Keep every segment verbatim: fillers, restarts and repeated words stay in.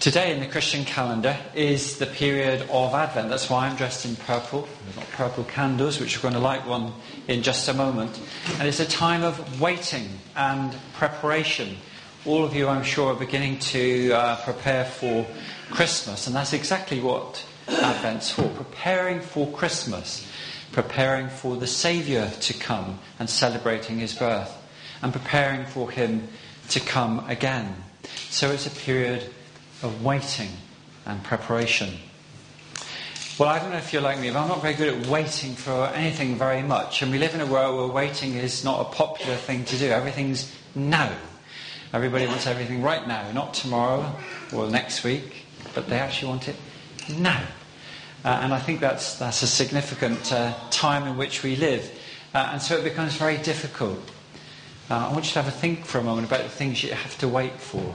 Today in the Christian calendar is the period of Advent. That's why I'm dressed in purple. We've got purple candles, which we're going to light one in just a moment. And it's a time of waiting and preparation. All of you, I'm sure, are beginning to uh, prepare for Christmas. And that's exactly what Advent's for. Preparing for Christmas. Preparing for the Saviour to come and celebrating his birth. And preparing for him to come again. So it's a period of waiting and preparation. Well, I don't know if you're like me, but I'm not very good at waiting for anything very much. And we live in a world where waiting is not a popular thing to do. Everything's now. Everybody wants everything right now, not tomorrow or next week, but they actually want it now. Uh, and I think that's that's a significant uh, time in which we live. Uh, and so it becomes very difficult. Uh, I want you to have a think for a moment about the things you have to wait for.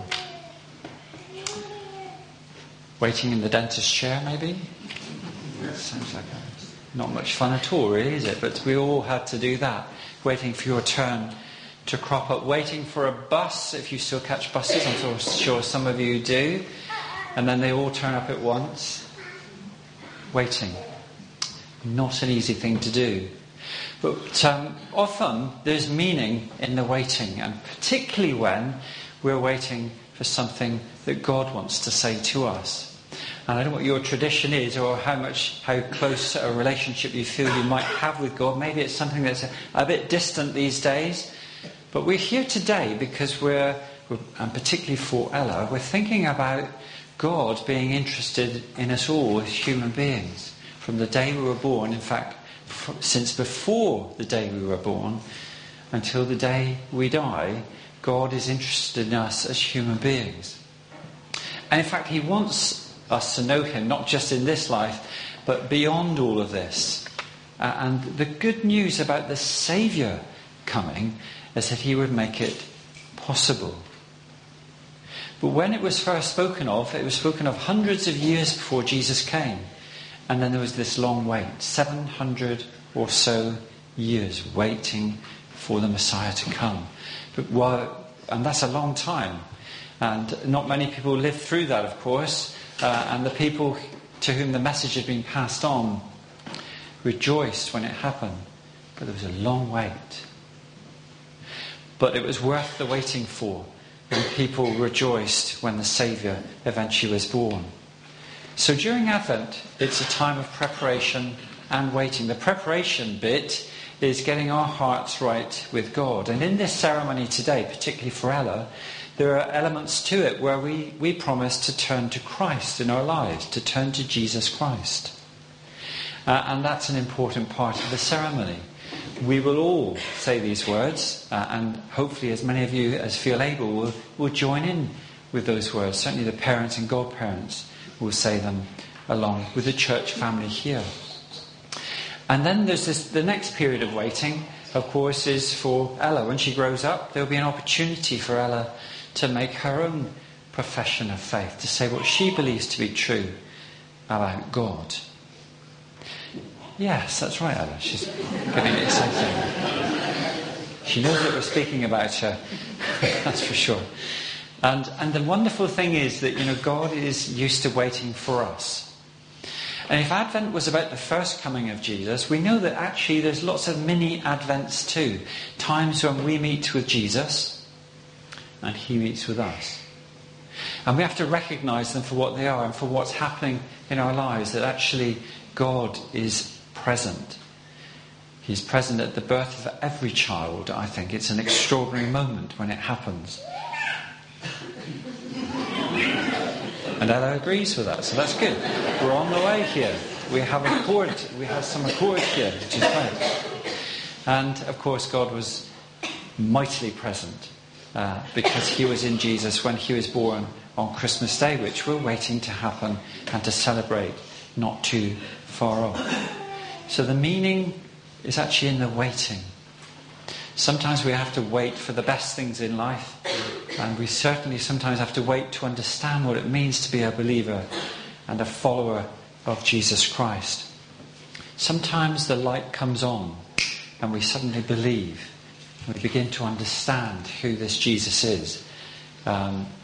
Waiting in the dentist's chair, maybe? Sounds like a, not much fun at all, really, is it? But we all had to do that. Waiting for your turn to crop up. Waiting for a bus, if you still catch buses. I'm sure some of you do. And then they all turn up at once. Waiting. Not an easy thing to do. But um, often there's meaning in the waiting. And particularly when we're waiting for something that God wants to say to us. And I don't know what your tradition is or how much, how close a relationship you feel you might have with God. Maybe it's something that's a, a bit distant these days. But we're here today because we're, we're, and particularly for Ella, we're thinking about God being interested in us all as human beings. From the day we were born, in fact, f- since before the day we were born, until the day we die, God is interested in us as human beings. And in fact, he wants us to know him, not just in this life, but beyond all of this. Uh, and the good news about the Saviour coming is that he would make it possible. But when it was first spoken of, it was spoken of hundreds of years before Jesus came. And then there was this long wait, seven hundred or so years waiting for the Messiah to come. But while, and that's a long time. And not many people lived through that, of course. Uh, and the people to whom the message had been passed on rejoiced when it happened. But there was a long wait. But it was worth the waiting for. And people rejoiced when the Saviour eventually was born. So during Advent, it's a time of preparation and waiting. The preparation bit is getting our hearts right with God. And in this ceremony today, particularly for Ella, there are elements to it where we, we promise to turn to Christ in our lives, to turn to Jesus Christ. Uh, and that's an important part of the ceremony. We will all say these words, uh, and hopefully as many of you as feel able will, will join in with those words. Certainly the parents and godparents will say them along with the church family here. And then there's this, the next period of waiting, of course, is for Ella. When she grows up, there'll be an opportunity for Ella to make her own profession of faith, to say what she believes to be true about God. Yes, that's right, Ella. She's getting excited. She knows that we're speaking about her, that's for sure. And and the wonderful thing is that, you know, God is used to waiting for us. And if Advent was about the first coming of Jesus, we know that actually there's lots of mini Advents too. Times when we meet with Jesus and he meets with us. And we have to recognise them for what they are and for what's happening in our lives, that actually God is present. He's present at the birth of every child, I think. It's an extraordinary moment when it happens. And Ella agrees with that, so that's good. We're on the way here. We have a chord, we have some accord here, which is great. And of course God was mightily present uh, because he was in Jesus when he was born on Christmas Day, which we're waiting to happen and to celebrate not too far off. So the meaning is actually in the waiting. Sometimes we have to wait for the best things in life, and we certainly sometimes have to wait to understand what it means to be a believer and a follower of Jesus Christ. Sometimes the light comes on and we suddenly believe. We begin to understand who this Jesus is. Um,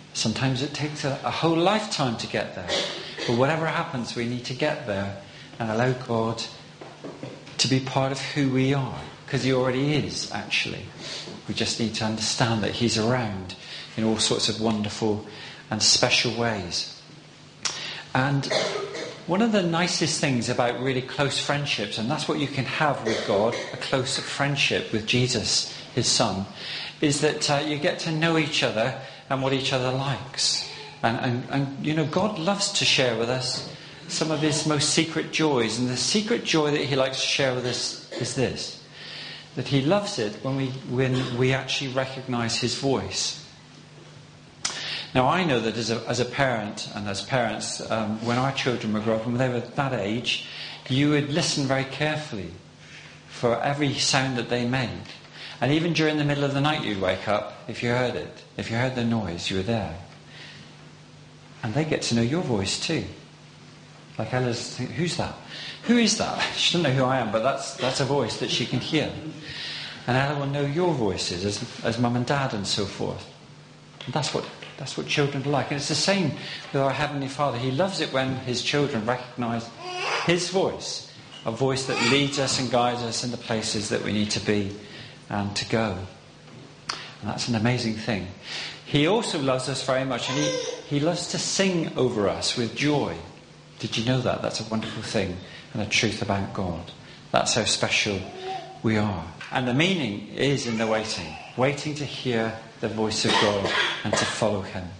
Sometimes it takes a, a whole lifetime to get there. But whatever happens, we need to get there and allow God to be part of who we are. Because he already is, actually. We just need to understand that he's around in all sorts of wonderful and special ways. And one of the nicest things about really close friendships, and that's what you can have with God, a close friendship with Jesus, his son, is that uh, you get to know each other and what each other likes. And, and, and, you know, God loves to share with us some of his most secret joys. And the secret joy that he likes to share with us is this. That he loves it when we, when we actually recognise his voice. Now, I know that as a, as a parent and as parents, um, when our children were growing up, when they were that age, you would listen very carefully for every sound that they made. And even during the middle of the night, you'd wake up if you heard it. If you heard the noise, you were there. And they get to know your voice too. Like Ella's thinking, who's that? Who is that? She doesn't know who I am, but that's that's a voice that she can hear. And Ella will know your voices as as mum and dad and so forth. And that's what that's what children are like. And it's the same with our Heavenly Father. He loves it when his children recognise his voice, a voice that leads us and guides us in the places that we need to be and to go. And that's an amazing thing. He also loves us very much, and he, he loves to sing over us with joy. Did you know that? That's a wonderful thing and a truth about God. That's how special we are. And the meaning is in the waiting. Waiting to hear the voice of God and to follow him.